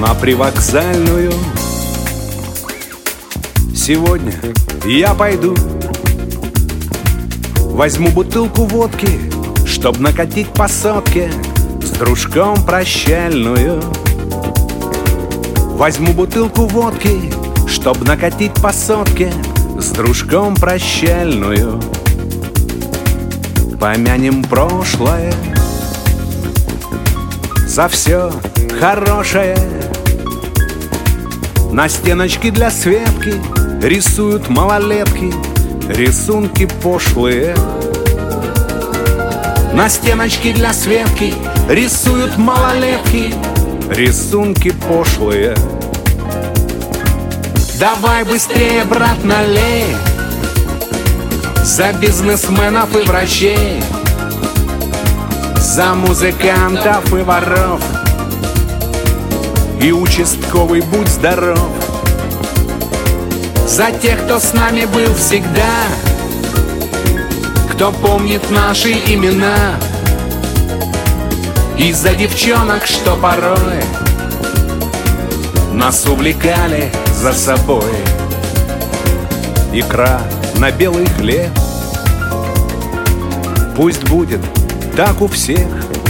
на привокзальную. Сегодня я пойду, возьму бутылку водки, чтоб накатить по сотке с дружком прощальную. Возьму бутылку водки, чтоб накатить по сотке с дружком прощальную. Помянем прошлое за все хорошее. На стеночке для Светки рисуют малолетки рисунки пошлые. На стеночке для Светки рисуют малолетки рисунки пошлые. Давай быстрее, брат, налей за бизнесменов и врачей, за музыкантов и воров. И участковый, будь здоров, за тех, кто с нами был всегда, кто помнит наши имена, и за девчонок, что порой нас увлекали за собой. Икра на белый хлеб, пусть будет так у всех,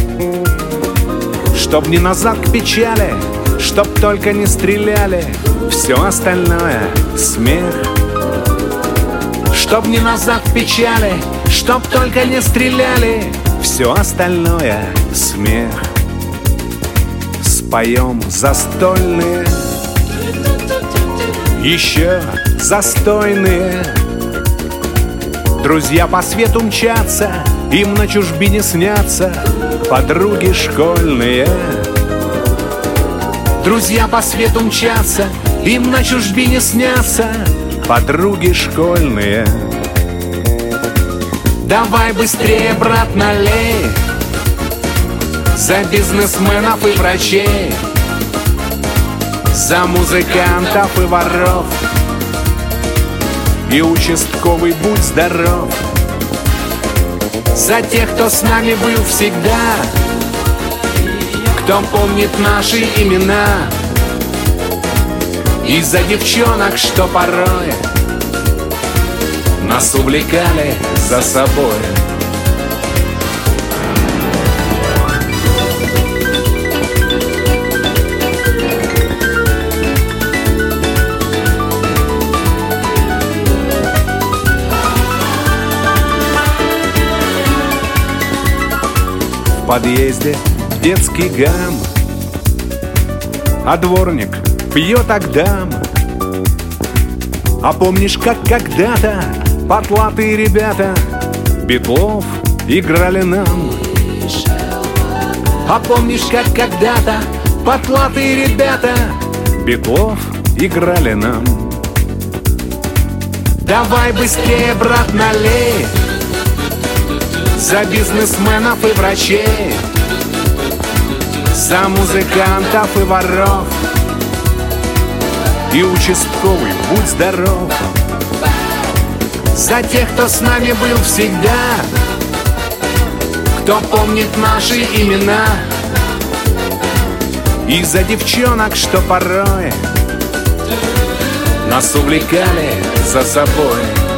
чтоб не назад к печали, чтоб только не стреляли, все остальное смех. Чтоб не назад к печали, чтоб только не стреляли, все остальное смех. Споем застольные, еще застойные. Друзья по свету мчатся, им на чужбине снятся подруги школьные. Друзья по свету мчатся, им на чужбине снятся подруги школьные. Давай быстрее, брат, налей за бизнесменов и врачей, за музыкантов и воров. И участковый, будь здоров, за тех, кто с нами был всегда, кто помнит наши имена, и за девчонок, что порой нас увлекали за собой. В подъезде детский гам, а дворник пьет агдам. А помнишь, как когда-то потлатые ребята Битлов играли нам? А помнишь, как когда-то потлатые ребята Битлов играли нам? Давай быстрее, брат, налей за бизнесменов и врачей, за музыкантов и воров. И участковый, будь здоров, за тех, кто с нами был всегда, кто помнит наши имена, и за девчонок, что порой нас увлекали за собой.